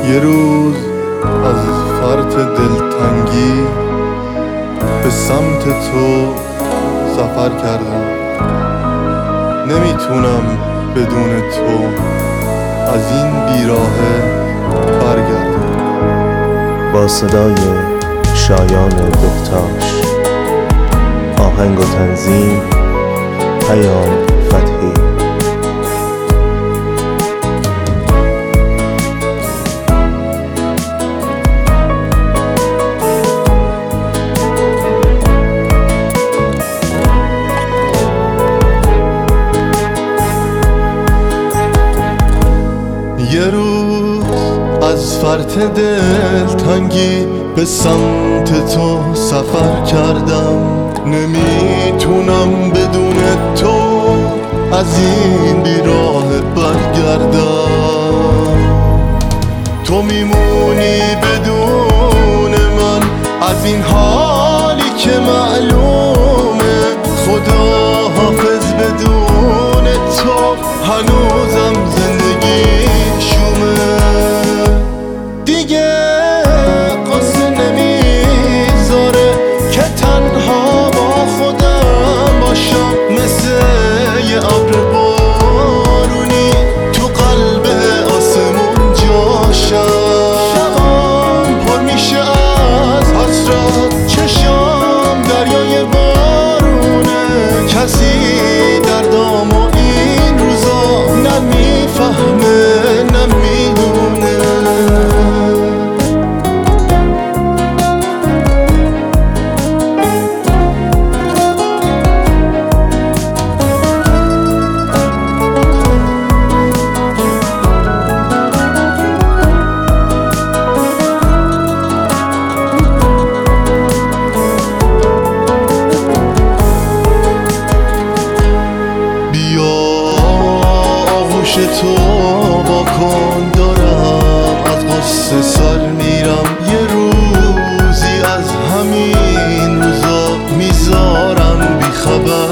یه روز از فرط دلتنگی به سمت تو سفر کردم. نمیتونم بدون تو از این بیراهه برگردم. با صدای شایان بهتاش، آهنگ و تنظیم پیام فتحی. یه روز از فرط دلتنگی به سمت تو سفر کردم. نمیتونم بدون تو از این بیراه برگردم. تو میمونی بدون من از این حالی که معلومه. خدا حافظ بدون تو هنوزم زندگی شومه. دیگه قصه نمیذاره که تنها با خودم باشم. مثل یه ابر بارونی تو قلب آسمون جاشم. شبام پر میشه از حسرت، چشام دریای بارونه. کسی دردامو این روزا نمیفهمه نمیدونه. تو با کن دارم از قصه سر میرم. یه روزی از همین روزا میذارم بی خبر.